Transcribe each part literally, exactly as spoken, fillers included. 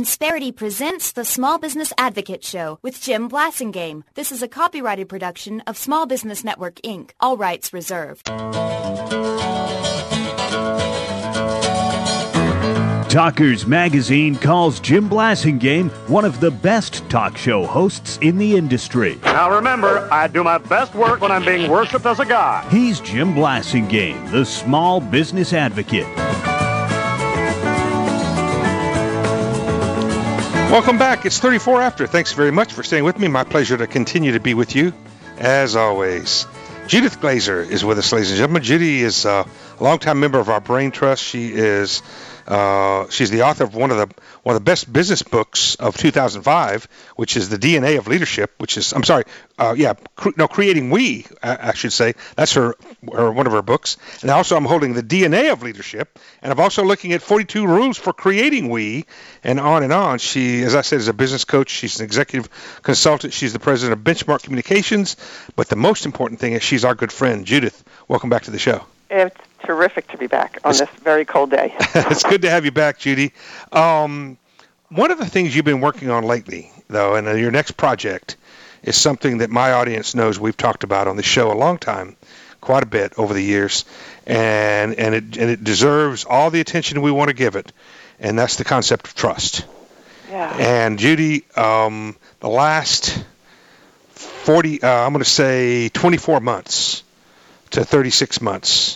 Insperity presents the Small Business Advocate Show with Jim Blasingame. This is a copyrighted production of Small Business Network, Incorporated. All rights reserved. Talkers Magazine calls Jim Blasingame one of the best talk show hosts in the industry. Now remember, I do my best work when I'm being worshipped as a guy. He's Jim Blasingame, the Small Business Advocate. Welcome back. It's thirty-four after. Thanks very much for staying with me. My pleasure to continue to be with you, as always. Judith Glazer is with us, ladies and gentlemen. Judy is uh, a longtime member of our Brain Trust. She is uh, she's the author of one of the one of the best business books of two thousand five, which is The D N A of Leadership. Which is I'm sorry, uh, yeah, cre- no, Creating We, I, I should say. That's her, her one of her books. And also, I'm holding The D N A of Leadership, and I'm also looking at forty-two Rules for Creating We, and on and on. She, as I said, is a business coach. She's an executive consultant. She's the president of Benchmark Communications. But the most important thing is she's our good friend. Judith, welcome back to the show. It's terrific to be back on it's, this very cold day. It's good to have you back, Judy. Um, one of the things you've been working on lately, though, and your next project is something that my audience knows we've talked about on the show a long time, quite a bit over the years, and and it and it deserves all the attention we want to give it, and that's the concept of trust. Yeah. And Judy, um, the last forty, uh, I'm going to say twenty-four months to thirty-six months,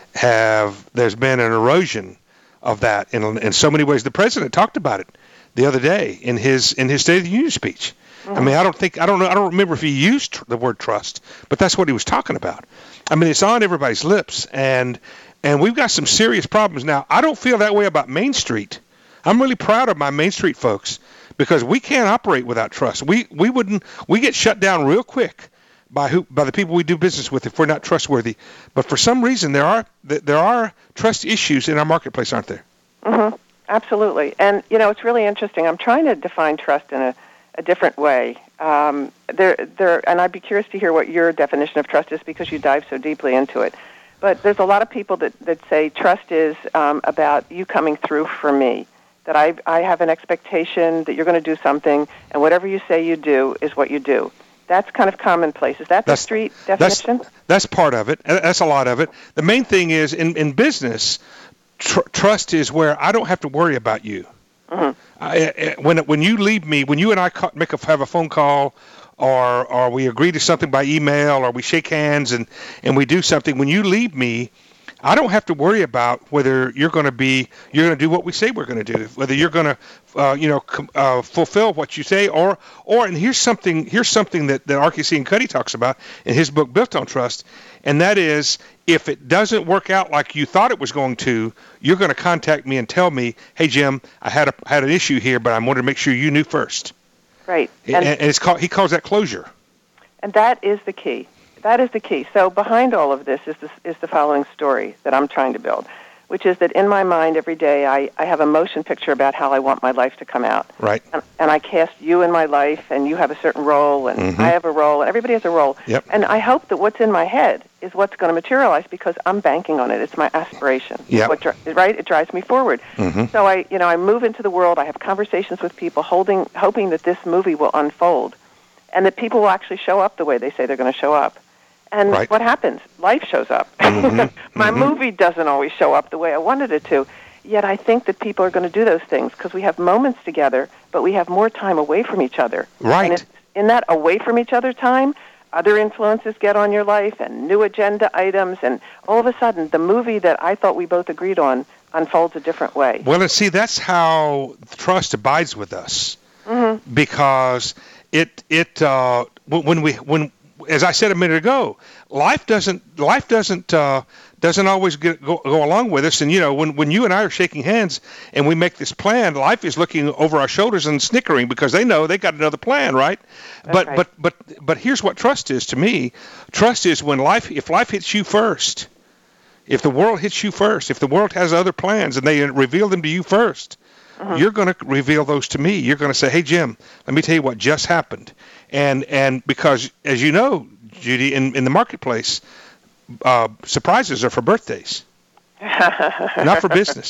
have there's been an erosion of that in in so many ways. The president talked about it the other day in his in his State of the Union speech. Mm-hmm. I mean, I don't think I don't know I don't remember if he used tr- the word trust, but that's what he was talking about. I mean, it's on everybody's lips, and and we've got some serious problems now. I don't feel that way about Main Street. I'm really proud of my Main Street folks because we can't operate without trust. We we wouldn't we get shut down real quick by who by the people we do business with if we're not trustworthy. But for some reason there are there are trust issues in our marketplace, aren't there? Mm-hmm. Absolutely. And you know, it's really interesting. I'm trying to define trust in a, a different way. Um, there there and I'd be curious to hear what your definition of trust is because you dive so deeply into it. But there's a lot of people that, that say trust is um, about you coming through for me. That I I have an expectation that you're going to do something, and whatever you say you do is what you do. That's kind of commonplace. Is that that's, the street definition? That's, that's part of it. That's a lot of it. The main thing is, in, in business, tr- trust is where I don't have to worry about you. Mm-hmm. I, when when you leave me, when you and I ca- make a, have a phone call, or or we agree to something by email, or we shake hands and, and we do something, when you leave me, I don't have to worry about whether you're going to be you're going to do what we say we're going to do, whether you're going to uh, you know com- uh, fulfill what you say, or or and here's something here's something that that R K C and Cuddy talks about in his book Built on Trust, and that is if it doesn't work out like you thought it was going to, you're going to contact me and tell me, hey Jim, I had a had an issue here, but I wanted to make sure you knew first. Right, and, and it's called he calls that closure. And that is the key. That is the key. So behind all of this is, this is the following story that I'm trying to build, which is that in my mind every day I, I have a motion picture about how I want my life to come out. Right. And, and I cast you in my life, and you have a certain role, and mm-hmm. I have a role, and everybody has a role. Yep. And I hope that what's in my head is what's going to materialize because I'm banking on it. It's my aspiration. Yep. What, right? It drives me forward. Mm-hmm. So I, you know, I move into the world. I have conversations with people, holding, hoping that this movie will unfold, and that people will actually show up the way they say they're going to show up. And right. what happens? Life shows up. Mm-hmm. My mm-hmm. movie doesn't always show up the way I wanted it to. Yet I think that people are going to do those things because we have moments together, but we have more time away from each other. Right. And it's in that away from each other time, other influences get on your life and new agenda items, and all of a sudden the movie that I thought we both agreed on unfolds a different way. Well, and see, that's how trust abides with us, mm-hmm. because it it uh, when we when as I said a minute ago, life doesn't life doesn't uh, doesn't always get, go, go along with us. And you know, when when you and I are shaking hands and we make this plan, life is looking over our shoulders and snickering because they know they got another plan, right? That's but right. but but but here's what trust is to me. Trust is when life if life hits you first. If the world hits you first, if the world has other plans and they reveal them to you first, mm-hmm. you're going to reveal those to me. You're going to say, hey, Jim, let me tell you what just happened. And and because, as you know, Judy, in, in the marketplace, uh, surprises are for birthdays, not for business.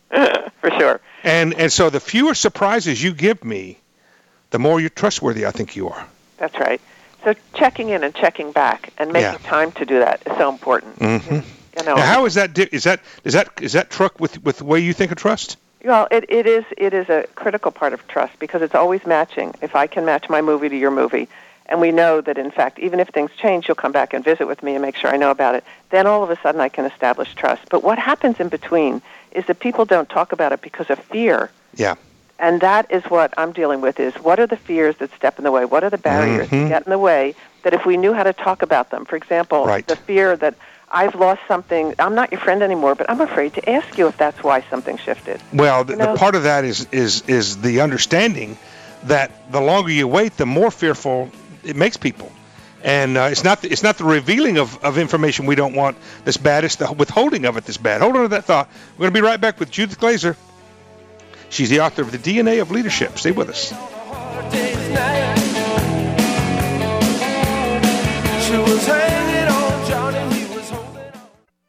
For sure. And and so the fewer surprises you give me, the more you're trustworthy I think you are. That's right. So checking in and checking back and making Yeah. time to do that is so important. Mm-hmm. You know, Now, how is that? Di- is that is that is that truck with with the way you think of trust? well, it, it is it is a critical part of trust because it's always matching. If I can match my movie to your movie, and we know that, in fact, even if things change, you'll come back and visit with me and make sure I know about it, then all of a sudden I can establish trust. But what happens in between is that people don't talk about it because of fear. Yeah. And that is what I'm dealing with is what are the fears that step in the way? What are the barriers Mm-hmm. that get in the way that if we knew how to talk about them? For example, Right. the fear that I've lost something, I'm not your friend anymore, but I'm afraid to ask you if that's why something shifted. Well, the, You know? the part of that is is is the understanding that the longer you wait, the more fearful it makes people. And uh, it's not the, it's not the revealing of, of information we don't want that's bad. It's the withholding of it that's bad. Hold on to that thought. We're going to be right back with Judith Glazer. She's the author of The D N A of Leadership. Stay with us. She was hanging on Johnny, he was holding on.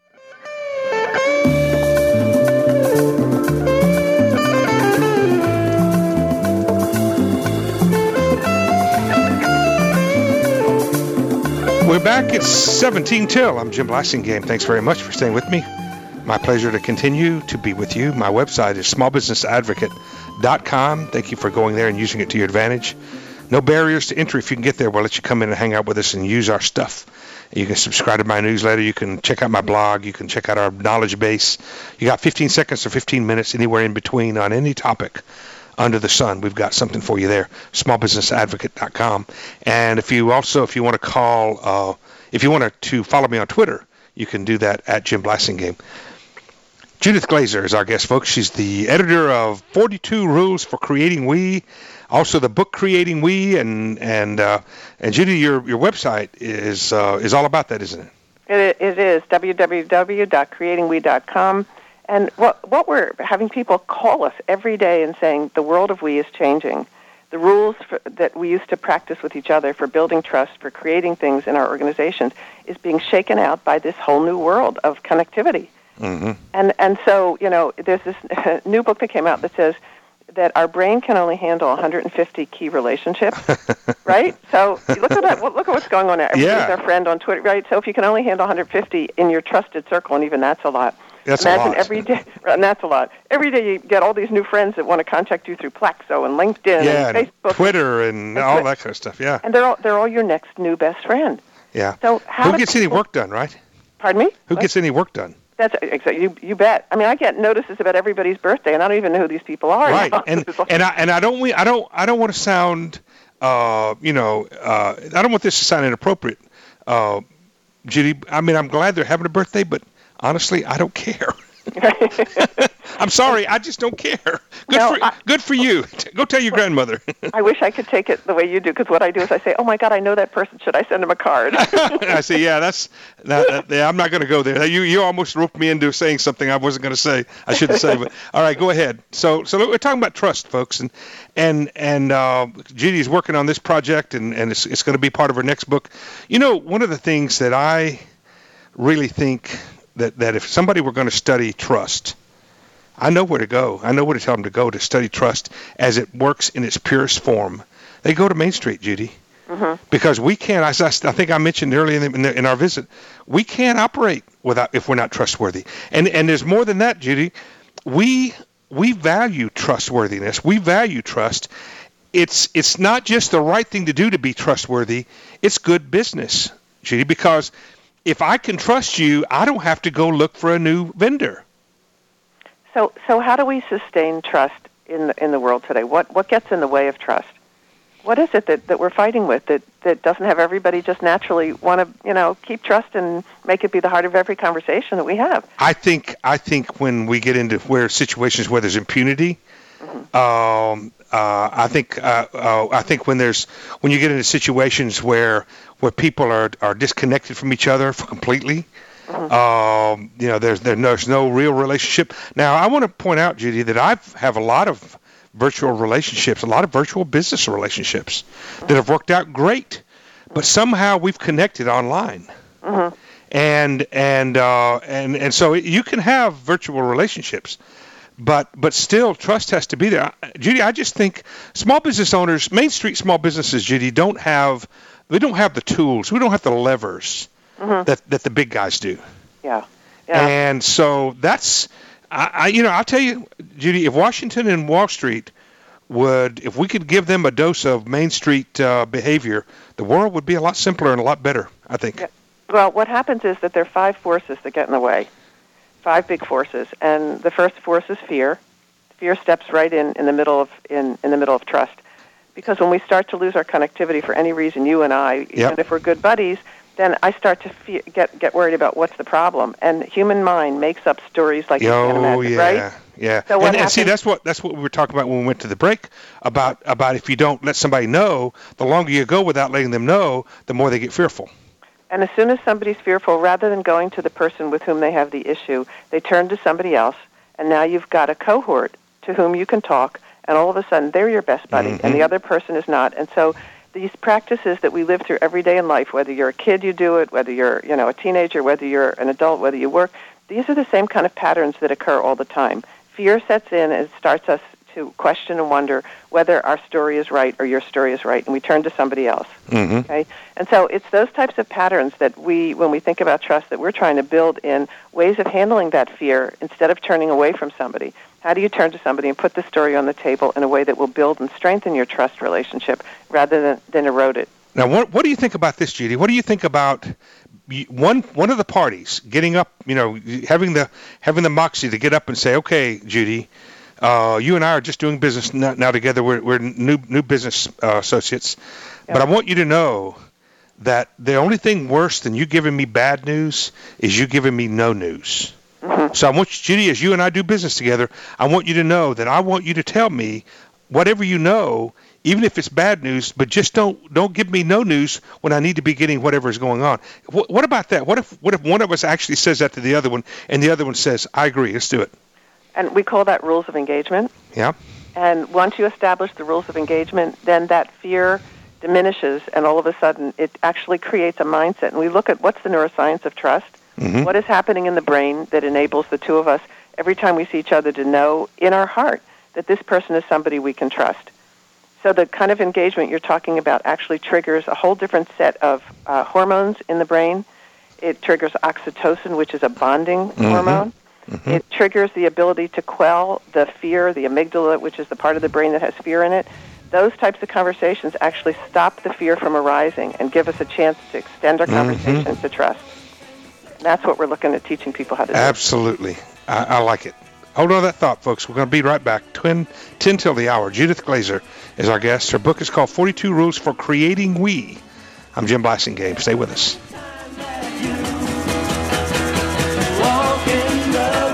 We're back at seventeen till. I'm Jim Blasingame. Thanks very much for staying with me. My pleasure to continue to be with you. My website is small business advocate dot com. Thank you for going there and using it to your advantage. No barriers to entry. If you can get there, we'll let you come in and hang out with us and use our stuff. You can subscribe to my newsletter. You can check out my blog. You can check out our knowledge base. You got fifteen seconds or fifteen minutes, anywhere in between on any topic under the sun. We've got something for you there, small business advocate dot com. And if you also, if you want to call, uh, if you want to follow me on Twitter, you can do that at Jim Blasingame. Judith Glazer is our guest, folks. She's the editor of forty-two Rules for Creating We, also the book Creating We, and and uh, and Judy, your your website is uh, is all about that, isn't it? It, it is w w w dot creating we dot com. And what what we're having people call us every day and saying the world of we is changing. The rules for, that we used to practice with each other for building trust, for creating things in our organizations, is being shaken out by this whole new world of connectivity. Mm-hmm. And and so, you know, there's this new book that came out that says that our brain can only handle one hundred fifty key relationships, right? So look at that. Look at what's going on there. Everybody's Yeah. our friend on Twitter, right? So if you can only handle one hundred fifty in your trusted circle, and even that's a lot. That's a Imagine lot. every day, and that's a lot. Every day you get all these new friends that want to contact you through Plaxo and LinkedIn Yeah, and and Facebook. Twitter and and all Twi- that kind of stuff. Yeah, And they're all, they're all your next new best friend. yeah. So how Who do gets any people- work done, right? Pardon me? Who What? gets any work done? That's exactly you. You bet. I mean, I get notices about everybody's birthday, and I don't even know who these people are. Right, and and I and I don't we- I don't I don't want to sound, uh, you know, uh, I don't want this to sound inappropriate, uh, Judy. I mean, I'm glad they're having a birthday, but honestly, I don't care. I'm sorry, I just don't care. Good No, for I- good for you. Go tell your grandmother. I wish I could take it the way you do, because what I do is I say, "Oh my God, I know that person. Should I send him a card?" I say, yeah, that's that, that, yeah, I'm not going to go there. You you almost roped me into saying something I wasn't going to say. I shouldn't say, but all right, go ahead. So so we're talking about trust, folks, and and and uh, Judy's working on this project, and and it's it's going to be part of her next book. You know, one of the things that I really think that that if somebody were going to study trust, I know where to go. I know where to tell them to go to study trust as it works in its purest form. They go to Main Street, Judy. Mm-hmm. Because we can't, as I, I think I mentioned earlier in, the, in, the, in our visit, we can't operate without if we're not trustworthy. And and there's more than that, Judy. We we value trustworthiness. We value trust. It's it's not just the right thing to do to be trustworthy. It's good business, Judy, because if I can trust you, I don't have to go look for a new vendor. so, so how do we sustain trust in the, in the world today? What what gets in the way of trust? What is it that, that we're fighting with that, that doesn't have everybody just naturally want to, you know, keep trust and make it be the heart of every conversation that we have? I think I think when we get into where situations where there's impunity, mm-hmm. um, uh, I think uh, uh, I think when there's when you get into situations where where people are, are disconnected from each other completely, mm-hmm. um, you know, there's there's no real relationship. Now, I want to point out, Judy, that I have a lot of virtual relationships, a lot of virtual business relationships mm-hmm. that have worked out great, but somehow we've connected online. Mm-hmm. And and uh, and and so you can have virtual relationships, but but still, trust has to be there. Judy, I just think small business owners, Main Street small businesses, Judy, don't have we don't have the tools, we don't have the levers mm-hmm. that that the big guys do. Yeah, yeah. And so that's, I, I you know, I'll tell you, Judy, if Washington and Wall Street would, if we could give them a dose of Main Street uh, behavior, the world would be a lot simpler and a lot better, I think. Yeah. Well, what happens is that there are five forces that get in the way, five big forces, and the first force is fear. Fear steps right in in the middle of in, in the middle of trust, because when we start to lose our connectivity for any reason, you and I, Yep. even if we're good buddies, then I start to fe- get get worried about what's the problem, and human mind makes up stories like you can't Oh imagine, yeah, right? yeah. So what and, and see, happens- that's what that's what we were talking about when we went to the break about about if you don't let somebody know, the longer you go without letting them know, the more they get fearful. And as soon as somebody's fearful, rather than going to the person with whom they have the issue, they turn to somebody else, and now you've got a cohort to whom you can talk, and all of a sudden they're your best buddy, Mm-hmm. and the other person is not. And so these practices that we live through every day in life, whether you're a kid, you do it, whether you're you know a teenager, whether you're an adult, whether you work, these are the same kind of patterns that occur all the time. Fear sets in and starts us to question and wonder whether our story is right or your story is right, and we turn to somebody else. Mm-hmm. Okay, and so it's those types of patterns that we, when we think about trust, that we're trying to build in ways of handling that fear instead of turning away from somebody. How do you turn to somebody and put the story on the table in a way that will build and strengthen your trust relationship rather than, than erode it? Now, what what do you think about this, Judy? What do you think about y- one one of the parties getting up, you know, having the having the moxie to get up and say, "Okay, Judy, uh, you and I are just doing business now, now together. We're we're new new business uh, associates, Yeah. but I want you to know that the only thing worse than you giving me bad news is you giving me no news." Mm-hmm. So I want you, Judy, as you and I do business together, I want you to know that I want you to tell me whatever you know, even if it's bad news, but just don't don't give me no news when I need to be getting whatever is going on. What, what about that? What if what if one of us actually says that to the other one, and the other one says, "I agree, let's do it." And we call that rules of engagement. Yeah. And once you establish the rules of engagement, then that fear diminishes, and all of a sudden it actually creates a mindset. And we look at what's the neuroscience of trust. Mm-hmm. What is happening in the brain that enables the two of us, every time we see each other, to know in our heart that this person is somebody we can trust? So the kind of engagement you're talking about actually triggers a whole different set of uh, hormones in the brain. It triggers oxytocin, which is a bonding Mm-hmm. hormone. Mm-hmm. It triggers the ability to quell the fear, the amygdala, which is the part of the brain that has fear in it. Those types of conversations actually stop the fear from arising and give us a chance to extend our Mm-hmm. conversation to trust. And that's what we're looking at teaching people how to do. Absolutely. I, I like it. Hold on to that thought, folks. We're going to be right back. Twin, ten till the hour. Judith Glazer is our guest. Her book is called forty-two Rules for Creating We. I'm Jim Blasingame. Stay with us. Walk in the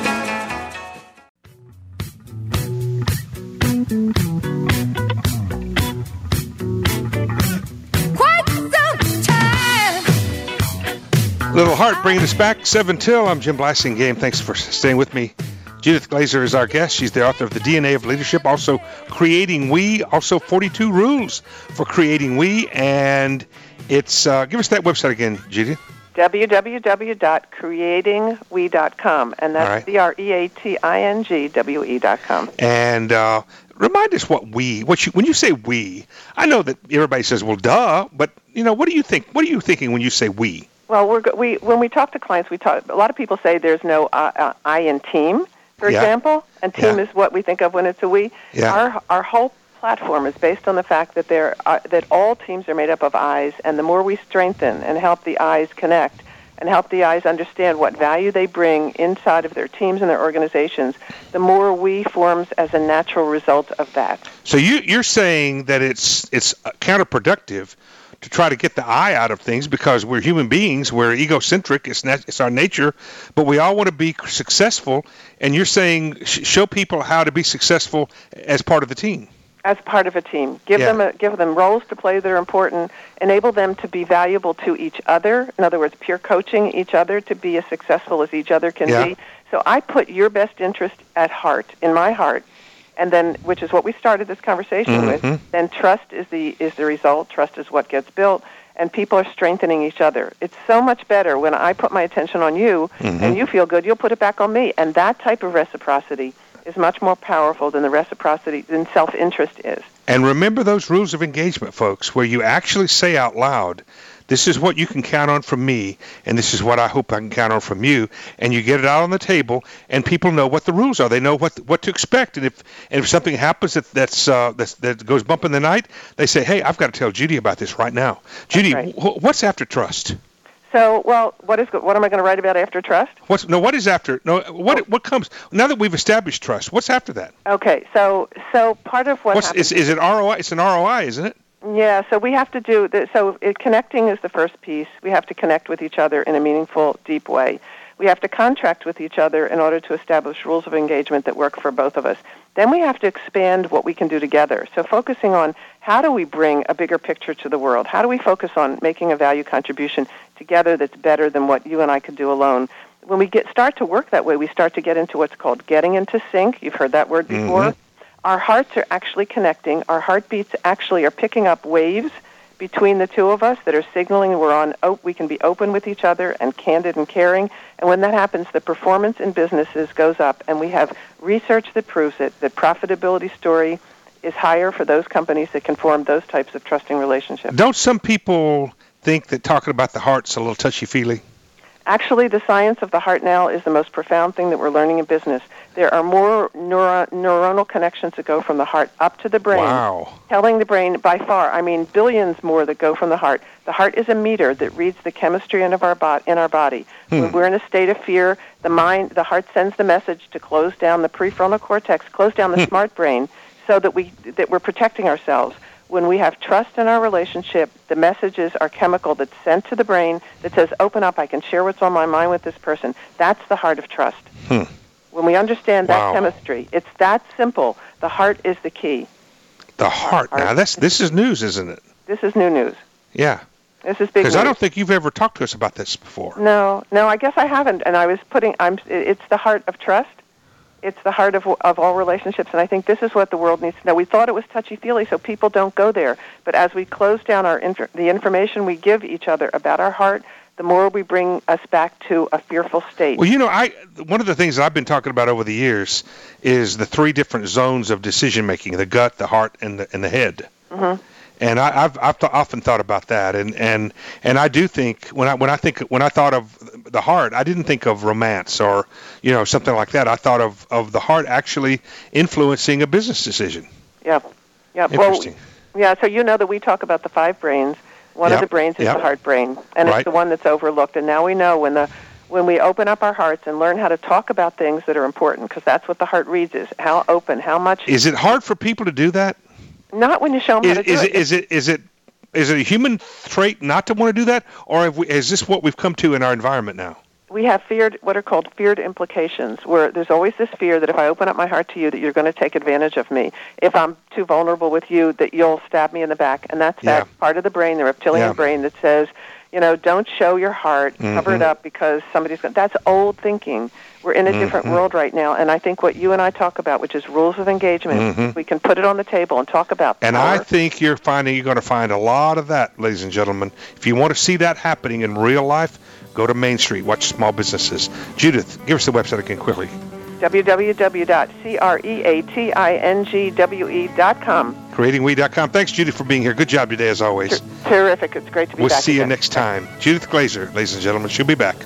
Quite some time. Little Heart bringing us back. seven till. I'm Jim Blasingame. Thanks for staying with me. Judith Glazer is our guest. She's the author of The D N A of Leadership, also Creating We, also forty-two Rules for Creating We. And it's, uh, give us that website again, Judith. w w w dot creating we dot com, and All that's right. C R E A T I N G W E dot com. And uh, remind us what we, what you, when you say we, I know that everybody says, well, duh, but, you know, what do you think, what are you thinking when you say we? Well, we're, go- we when we talk to clients, we talk. A lot of people say there's no uh, uh, I in team, for Yeah. example, and team Yeah. is what we think of when it's a we. Yeah. Our our whole platform is based on the fact that there are, that all teams are made up of I's, and the more we strengthen and help the I's connect and help the I's understand what value they bring inside of their teams and their organizations, the more we forms as a natural result of that. So you, you're saying that it's it's counterproductive to try to get the I out of things because we're human beings, we're egocentric, it's nat- it's our nature, but we all want to be successful, and you're saying sh- show people how to be successful as part of the team. As part of a team, give Yeah. them a, give them roles to play that are important. Enable them to be valuable to each other. In other words, peer coaching each other to be as successful as each other can Yeah. be. So I put your best interest at heart, in my heart, and then, which is what we started this conversation Mhm. with. Then trust is the is the result. Trust is what gets built, and people are strengthening each other. It's so much better when I put my attention on you, Mhm. and you feel good. You'll put it back on me, and that type of reciprocity is much more powerful than the reciprocity, than self-interest is. And remember those rules of engagement, folks, where you actually say out loud, this is what you can count on from me, and this is what I hope I can count on from you, and you get it out on the table, and people know what the rules are. They know what what to expect, and if and if something happens that that's, uh, that's that goes bump in the night, they say, hey, I've got to tell Judy about this right now. Judy, right. wh- what's after trust? So, well, what is what am I going to write about after trust? What's no? What is after? No, what Oh. what comes now that we've established trust? What's after that? Okay, so so part of what What's happens is, is it R O I? It's an R O I, isn't it? Yeah, so we have to do the, so it, connecting is the first piece. We have to connect with each other in a meaningful, deep way. We have to contract with each other in order to establish rules of engagement that work for both of us. Then we have to expand what we can do together. So focusing on how do we bring a bigger picture to the world? How do we focus on making a value contribution together that's better than what you and I could do alone? When we get start to work that way, we start to get into what's called getting into sync. You've heard that word before. Mm-hmm. Our hearts are actually connecting. Our heartbeats actually are picking up waves between the two of us that are signaling we're on. Oh, we can be open with each other and candid and caring. And when that happens, the performance in businesses goes up, and we have research that proves it. The profitability story is higher for those companies that can form those types of trusting relationships. Don't some people think that talking about the heart's a little touchy-feely? Actually, the science of the heart now is the most profound thing that we're learning in business. There are more neuro- neuronal connections that go from the heart up to the brain. Wow. Telling the brain by far, I mean billions more that go from the heart. The heart is a meter that reads the chemistry in, of our, bo- in our body. Hmm. When we're in a state of fear, the mind, the heart sends the message to close down the prefrontal cortex, close down the hmm. smart brain, so that, we, that we're protecting ourselves. When we have trust in our relationship, the messages are chemical that's sent to the brain that says, open up, I can share what's on my mind with this person. That's the heart of trust. Hmm. When we understand that wow. chemistry, it's that simple. The heart is the key. The heart. heart. Now, that's this is news, isn't it? This is new news. Yeah. This is big news. Because I don't think you've ever talked to us about this before. No, no, I guess I haven't. And I was putting, I'm. it's the heart of trust. It's the heart of of all relationships, and I think this is what the world needs to know. We thought it was touchy-feely, so people don't go there. But as we close down our inf- the information we give each other about our heart, the more we bring us back to a fearful state. Well, you know, I one of the things that I've been talking about over the years is the three different zones of decision-making, the gut, the heart, and the, and the head. Mm-hmm. And I, I've I've th- often thought about that, and, and and I do think when I when I think when I thought of the heart, I didn't think of romance or you know something like that. I thought of, of the heart actually influencing a business decision. Yep, yep. Interesting. Well, yeah. So you know that we talk about the five brains. One yep. of the brains is yep. the heart brain, and right. it's the one that's overlooked. And now we know when the when we open up our hearts and learn how to talk about things that are important, because that's what the heart reads: is how open, how much. Is it hard for people to do that? Not when you show them is, how to do is it. it. Is it is it is it a human trait not to want to do that, or have we, is this what we've come to in our environment now? We have feared, what are called feared implications, where there's always this fear that if I open up my heart to you, that you're going to take advantage of me. If I'm too vulnerable with you, that you'll stab me in the back. And that's yeah. that part of the brain, the reptilian yeah. brain, that says, you know, don't show your heart, mm-hmm. cover it up because somebody's going to... That's old thinking. We're in a mm-hmm. different world right now, and I think what you and I talk about, which is rules of engagement, mm-hmm. we can put it on the table and talk about power. And I think you're finding you're going to find a lot of that, ladies and gentlemen. If you want to see that happening in real life, go to Main Street, watch small businesses. Judith, give us the website again quickly. w w w dot creatingwe dot com. creating we dot com. Thanks, Judith, for being here. Good job today, as always. Terrific. It's great to be we'll back. We'll see again. you next time. Judith Glazer, ladies and gentlemen. She'll be back.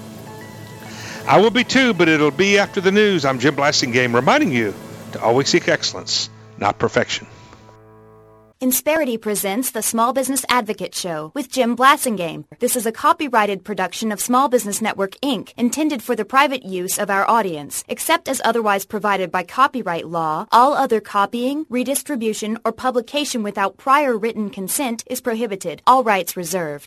I will be too, but it'll be after the news. I'm Jim Blasingame, reminding you to always seek excellence, not perfection. Insperity presents the Small Business Advocate Show with Jim Blasingame. This is a copyrighted production of Small Business Network, Incorporated, intended for the private use of our audience. Except as otherwise provided by copyright law, all other copying, redistribution, or publication without prior written consent is prohibited. All rights reserved.